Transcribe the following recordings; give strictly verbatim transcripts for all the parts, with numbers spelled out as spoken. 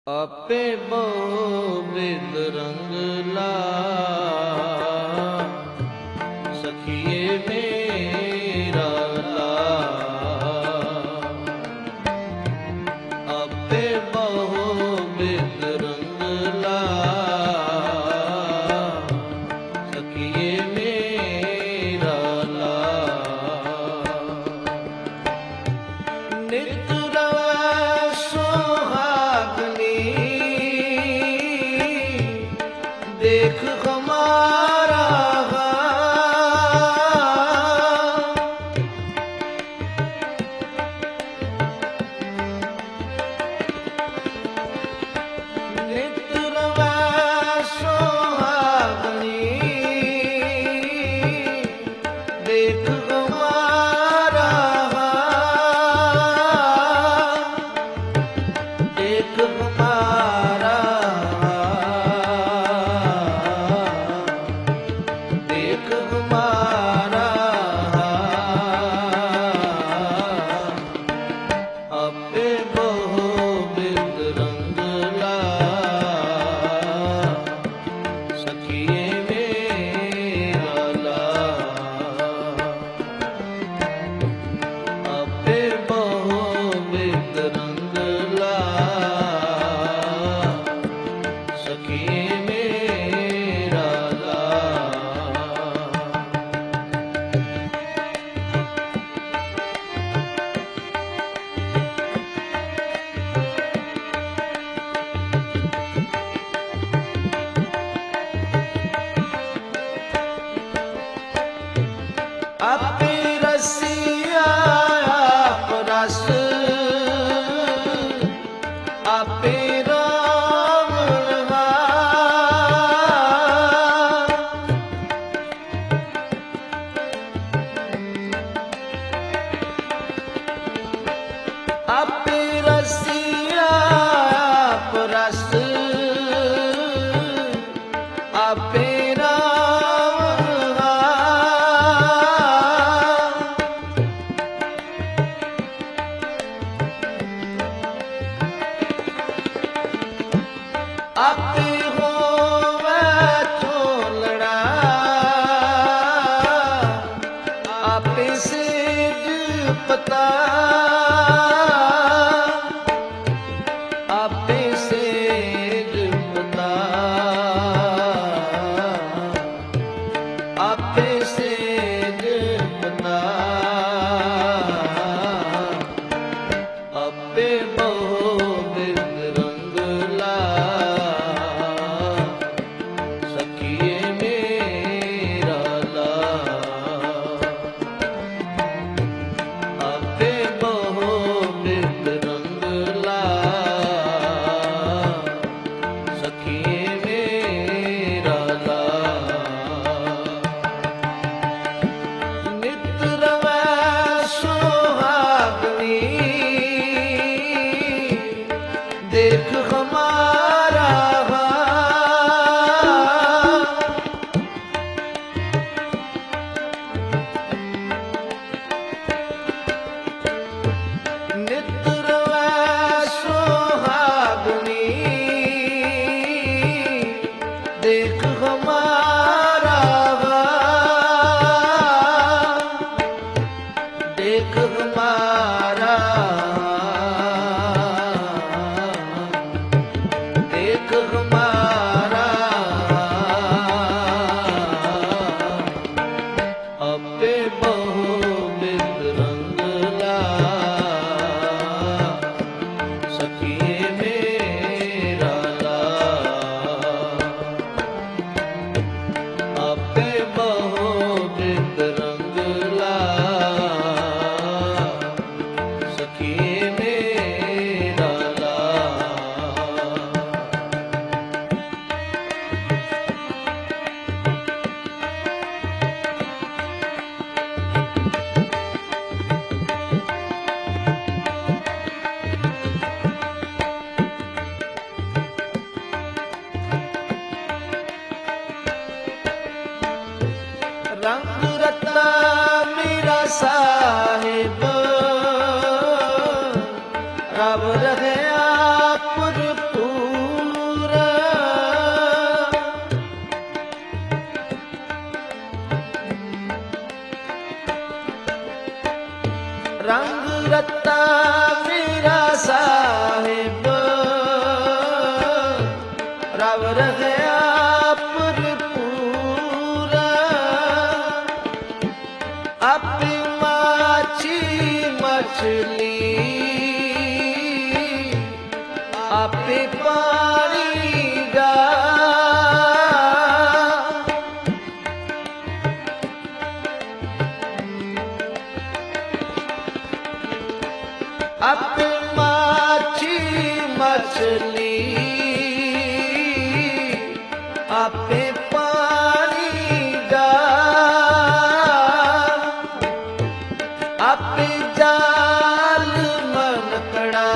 ਆਪੇ ਬਹੁ ਬਿਦ ਰੰਗ ਲਾ ਸਖੀਏ ਮੇਰਾ ਲਾ। ਆਪੇ ਬਹੁ ਬਿਦ ਰੰਗ ਲਾ ਸਖੀਏ ਮੇਰਾ ਲਾ। ਨਿਤ ਰਵੈ ਸੁਹਾਗਣੀ ਦੇਖ ਹਮਾਰਾ ਨਿਤ ਰਵੈ ਸੁਹਾਗਣੀ ਦੇਖ ਹਮਾਰਾ ਦੇਖ ਹਮਾਰਾ ਦੇਖ ਹਮਾਰਾ। ਆਪੇ ਬਹੁ ਬਿਦ ਰੰਗ ਲਾ ਸਖੀਏ ਮੇਰਾ ਲਾ। ਆਪੇ ਬਹੁ ਬਿਦ ਰੰਗ ਲਾ ਸਖੀਏ ਮੇਰਾ ਲਾ। ਆਪੇ ਰਸੀਆ ਆਪ ਰਸ ਆਪੇ ਰਾਵਣ ਆਪੇ ਰਸੀਆ ਆਪ ਰਸ ਆਪੇ ਰਾਵਣ ਆਪੇ ਹੋਵੇ ਝੋਲੜਾ ਆਪੇ ਸੇਜ ਪਤਾ ਆਪੇ ਸੇਜ ਪਤਾ ਆਪੇ ਸੇਜ ਪਤਾ। ਆਪੇ ਬਹੁ ਬਿਦ ਰੰਗ ਲਾ ਸਖੀਏ ਮੇਰਾ ਲਾ। ਆਪੇ ਬਹੁ ਬਿਦ ਰੰਗ ਲਾ ਸਖੀਏ ਮੇਰਾ ਲਾ। ਨਿਤ ਰਵੈ ਸੁਹਾਗਣੀ ਦੇਖ ਹਮਾਰਾ ਨਿਤ ਰਵੈ ਸੁਹਾਗਣੀ ਦੇਖ ਹਮਾਰਾ ਦੇਖ ਹਮਾਰਾ ਰਹਿਆ ਭਰਪੂਰਾ ਆਪੇ ਮਾਛੀ ਮਛਲੀ ਆਪੇ ਪਾਣੀ ਦਾ ਆਪੇ ਮਾਛੀ ਮਛਲੀ ਆਪੇ ਪਾਣੀ ਦਾ ਆਪੇ ਜਾਲ ਮਨਕੜਾ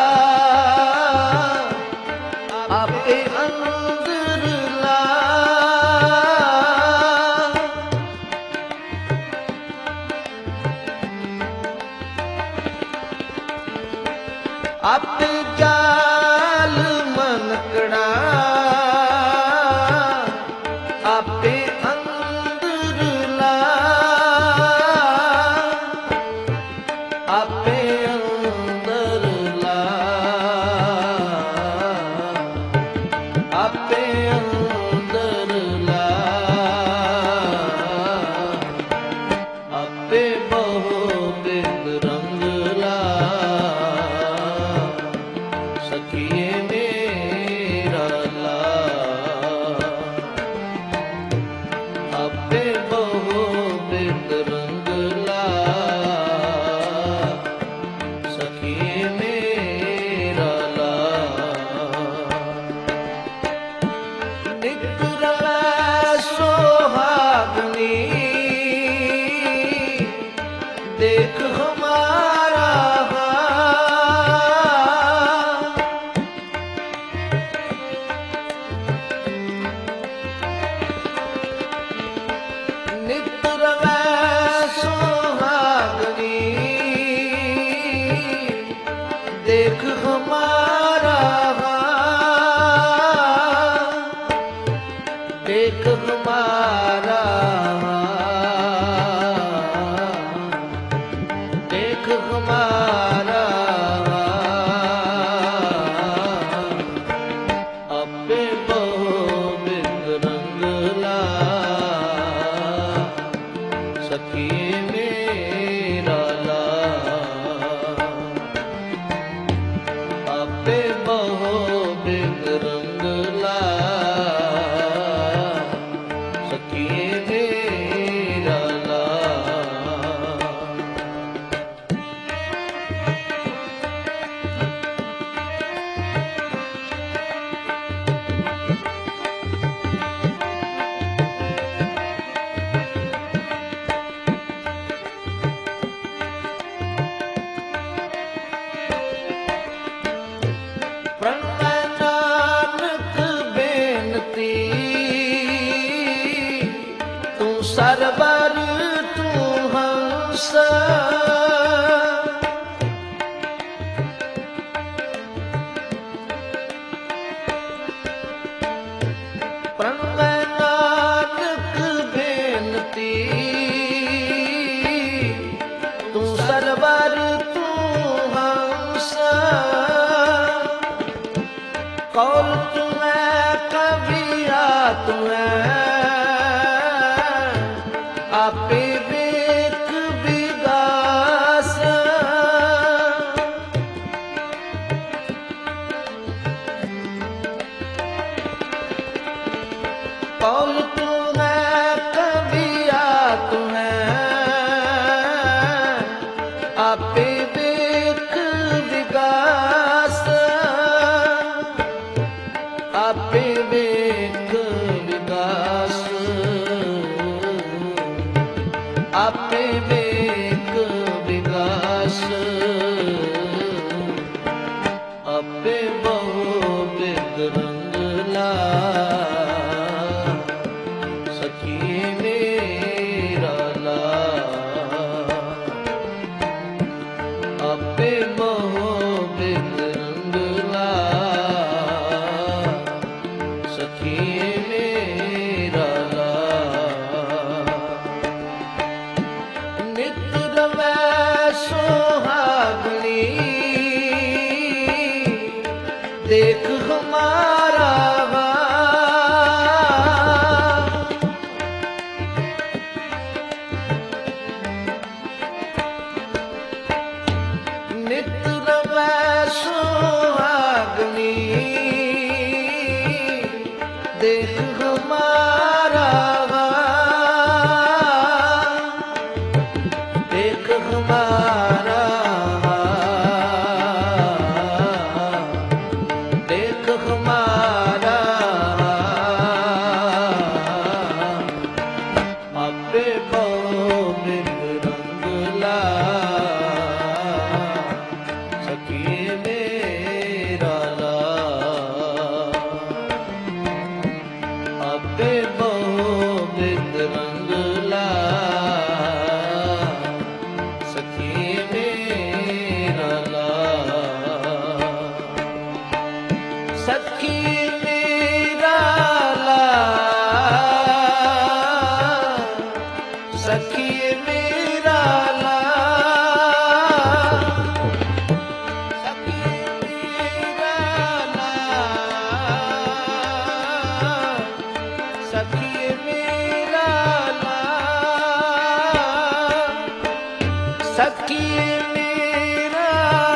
ਆਪੇ ਅੰਦਰ ਲਾ ਆਪੇ ਜਾਲ ਮਨਕੜਾ ਆਪੇ ਅੰਦਰ ਲਾ ਆਪੇ ਅੰਦਰ ਲਾ ਆਪੇ ਅੰਦਰ ਲਾ ਆਪੇ ਬਹੁ ਬਿੰਦ ਰੰਗ ਲਾ ਸਖੀਏ ਮੇਰਾ ਲਾ ਆਪੇ ਬਹੁ ਬਿੰਦ ਰੰਗ ਲਾ ਸਖੀਏ ਮੇਰਾ ਲਾ ਨਿਕਰੈ ਸੁਹਾਗਣੀ ਦੇਖ ਹਮਾਰਾ ਨਿਕਰੈ ਸੁਹਾਗਣੀ ਦੇਖ ਹਮਾਰਾ ਦੇਖ ਹਮਾਰਾ ਦੇਖ ਹਮਾਰਾ ਆਪੇ ਬਹੁ ਬਿੰਦ ਰੰਗ ਲਾ ਸਖੀਏ ਮੇਰਾ ਲਾ ਆਪੇ ਬਹੁ ਬਿੰਦ ਰੰਗ ਲਾ ਸਖੀਏ ਮੇਰਾ ਲਾ ਪ੍ਰਣਵੈ ਨਾਨਕ ਬੇਨਤੀ ਤੂੰ ਸਰਬਰ ਤੂੰ ਹੰਸ ਪ੍ਰਣਵੈ ਨਾਨਕ ਬੇਨਤੀ ਤੂੰ ਸਰਬਰ ਤੂੰ ਹੰਸ ਕੌਲ ਤੁਮੈ ਕਬੀਰਾ ਤੁਮੈ ਆਪੇ ਵੇਖ ਵਿਗਾਸ ਕੌਲ ਤੁਮੈ ਕਬੀਰਾ ਤੁਮੈ ਆਪੇ ਵੇਖ ਵਿਗਾਸ ਆਪੇ ਵੇਖ ਵਿਗਾਸ ਆਪੇ ਵੇਖ ਵਿਗਾਸ ਆਪੇ ਬਹੁ ਬਿੰਦ ਰੰਗ ਲਾ ਸਖੀਏ ਮੇਰਾ ਲਾ ਆਪੇ ਬਹੁ ਬਿੰਦ ਰੰਗ ਲਾ ਸਖੀਏ ਮੇਰਾ ਲਾ ਨਿਤ ਰਵੈ ਸੁਹਾਗਣੀ ਦੇਖ ਹਮਾਰਾ ਸਖੀ ਮੇਰਾ ਲਾਲ, ਸਖੀ ਮੇਰਾ ਲਾਲ, ਸਖੀ ਮੇਰਾ ਲਾਲ, ਸਖੀ ਮੇਰਾ ਲਾਲ, ਸਖੀ ਮੇਰਾ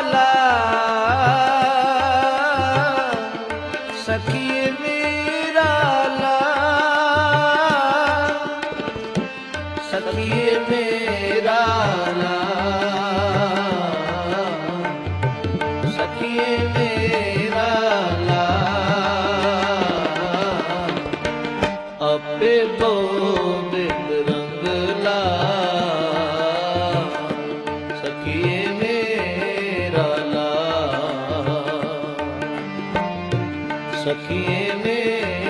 ਲਾਲ, ਸਖੀ ਮੇਰਾ ਲਾਲ, ਸਖੀ ਮੇਰਾ ਲਾਲ, ਸਖੀ ਮੇਰਾ ਲਾਲ, ਆਪੇ ਗੋਬਿੰਦ ਰੰਗਲਾ, ਸਖੀ ਮੇਰਾ ਲਾਲ, ਸਖੀ ਮੇਰਾ